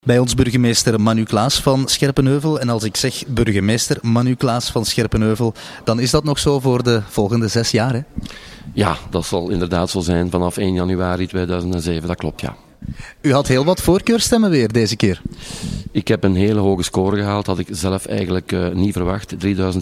Bij ons burgemeester Manu Klaas van Scherpenheuvel. En als ik zeg burgemeester Manu Klaas van Scherpenheuvel, dan is dat nog zo voor de volgende 6 jaar, hè? Ja, dat zal inderdaad zo zijn vanaf 1 januari 2007, dat klopt, ja. U had heel wat voorkeurstemmen weer deze keer. Ik heb een hele hoge score gehaald, had ik zelf eigenlijk niet verwacht.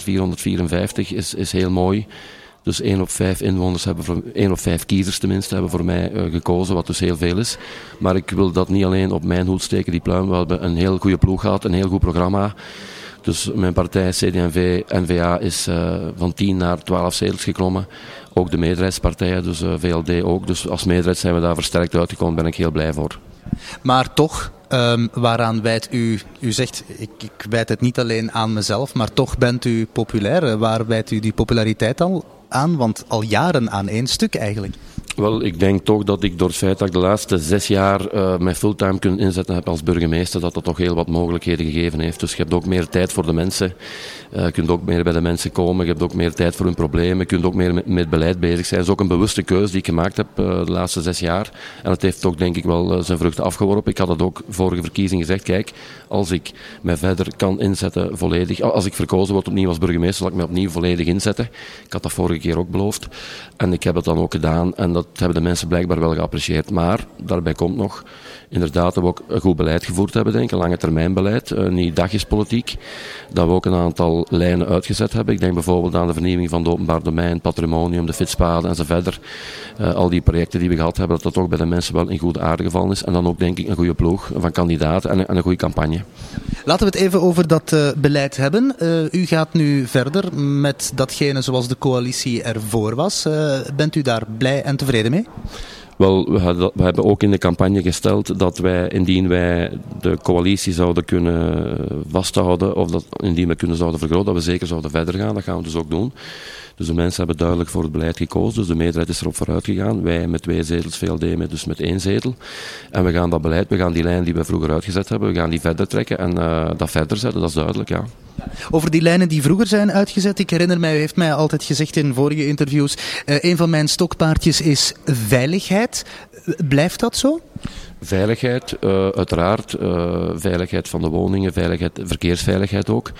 3454 is heel mooi. Dus 1 op 5 inwoners hebben 1 op 5 kiezers tenminste hebben voor mij gekozen, wat dus heel veel is. Maar ik wil dat niet alleen op mijn hoed steken, die pluim. We hebben een heel goede ploeg gehad, een heel goed programma. Dus mijn partij CD&V-NVA is van 10 naar 12 zetels geklommen. Ook de meerderheidspartijen, dus VLD ook. Dus als meerderheid zijn we daar versterkt uitgekomen, ben ik heel blij voor. Maar toch, waaraan wijt u zegt, ik wijd het niet alleen aan mezelf, maar toch bent u populair. Waar wijt u die populariteit al aan? Want al jaren aan één stuk eigenlijk. Wel, ik denk toch dat ik door het feit dat ik de laatste 6 jaar mij fulltime kunnen inzetten heb als burgemeester, dat toch heel wat mogelijkheden gegeven heeft. Dus je hebt ook meer tijd voor de mensen. Je kunt ook meer bij de mensen komen. Je hebt ook meer tijd voor hun problemen. Je kunt ook meer met beleid bezig zijn. Dat is ook een bewuste keuze die ik gemaakt heb de laatste 6 jaar. En het heeft ook denk ik wel zijn vruchten afgeworpen. Ik had het ook vorige verkiezing gezegd. Kijk, als ik mij verder kan inzetten volledig. Als ik verkozen word opnieuw als burgemeester, zal ik mij opnieuw volledig inzetten. Ik had dat vorige keer ook beloofd. En ik heb het dan ook gedaan. En dat hebben de mensen blijkbaar wel geapprecieerd. Maar daarbij komt nog, inderdaad, dat we ook een goed beleid gevoerd hebben, denk ik. Een lange termijn beleid, niet dagjespolitiek. Dat we ook een aantal lijnen uitgezet hebben. Ik denk bijvoorbeeld aan de vernieuwing van het openbaar domein, patrimonium, de fietspaden en zo verder. Al die projecten die we gehad hebben, dat toch bij de mensen wel in goede aarde gevallen is. En dan ook, denk ik, een goede ploeg van kandidaten en een goede campagne. Laten we het even over dat beleid hebben. U gaat nu verder met datgene zoals de coalitie ervoor was. Bent u daar blij en tevreden mee? Wel, we hebben ook in de campagne gesteld dat wij, indien wij de coalitie zouden kunnen vasthouden, of dat indien we kunnen zouden vergroten, dat we zeker zouden verder gaan. Dat gaan we dus ook doen. Dus de mensen hebben duidelijk voor het beleid gekozen. Dus de meerderheid is erop vooruit gegaan. Wij met 2 zetels, VLD dus met 1 zetel. En we gaan dat beleid, we gaan die lijn die we vroeger uitgezet hebben, we gaan die verder trekken en dat verder zetten, dat is duidelijk, ja. Over die lijnen die vroeger zijn uitgezet, ik herinner mij, u heeft mij altijd gezegd in vorige interviews, een van mijn stokpaardjes is veiligheid. Blijft dat zo? Veiligheid, uiteraard. Veiligheid van de woningen, verkeersveiligheid ook.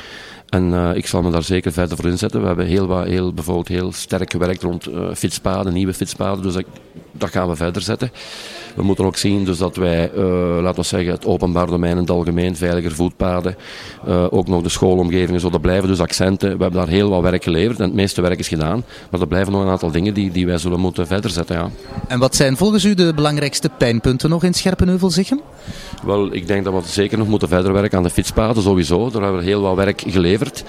En ik zal me daar zeker verder voor inzetten. We hebben bijvoorbeeld heel sterk gewerkt rond fietspaden, nieuwe fietspaden. Dus dat gaan we verder zetten. We moeten ook zien dus dat wij, laten we zeggen, het openbaar domein in het algemeen, veiliger voetpaden, ook nog de schoolomgevingen, zo, dat blijven dus accenten. We hebben daar heel wat werk geleverd en het meeste werk is gedaan. Maar er blijven nog een aantal dingen die wij zullen moeten verder zetten, ja. En wat zijn volgens u de belangrijkste pijnpunten nog in Scherpenheuvel, zeggen? Wel, ik denk dat we zeker nog moeten verder werken aan de fietspaden, sowieso. Daar hebben we heel wat werk geleverd.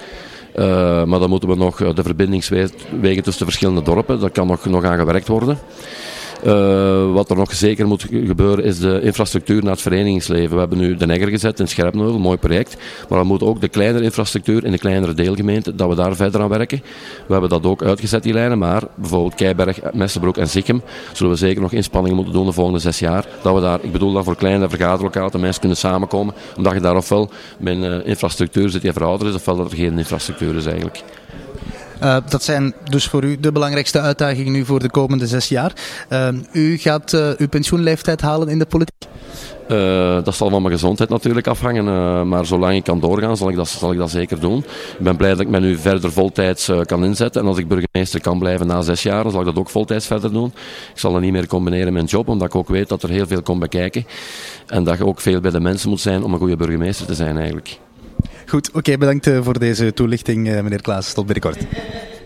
Maar dan moeten we nog de verbindingswegen tussen de verschillende dorpen, daar kan nog aan gewerkt worden. Wat er nog zeker moet gebeuren is de infrastructuur naar het verenigingsleven. We hebben nu de Negger gezet in Scherpenheuvel, een mooi project. Maar dan moet ook de kleinere infrastructuur in de kleinere deelgemeenten, dat we daar verder aan werken. We hebben dat ook uitgezet, die lijnen. Maar bijvoorbeeld Keiberg, Messenbroek en Zichem zullen we zeker nog inspanningen moeten doen de volgende 6 jaar. Dat we daar, ik bedoel dat voor kleine vergaderlokalen, dat mensen kunnen samenkomen. Omdat je daar ofwel met een infrastructuur zit die verouderd is, ofwel dat er geen infrastructuur is eigenlijk. Dat zijn dus voor u de belangrijkste uitdagingen nu voor de komende 6 jaar. U gaat uw pensioenleeftijd halen in de politiek? Dat zal van mijn gezondheid natuurlijk afhangen, maar zolang ik kan doorgaan zal ik dat zeker doen. Ik ben blij dat ik me nu verder voltijds kan inzetten en als ik burgemeester kan blijven na 6 jaar, dan zal ik dat ook voltijds verder doen. Ik zal dat niet meer combineren met een job, omdat ik ook weet dat er heel veel komt bekijken en dat je ook veel bij de mensen moet zijn om een goede burgemeester te zijn eigenlijk. Goed, oké, bedankt voor deze toelichting, meneer Klaas. Tot binnenkort.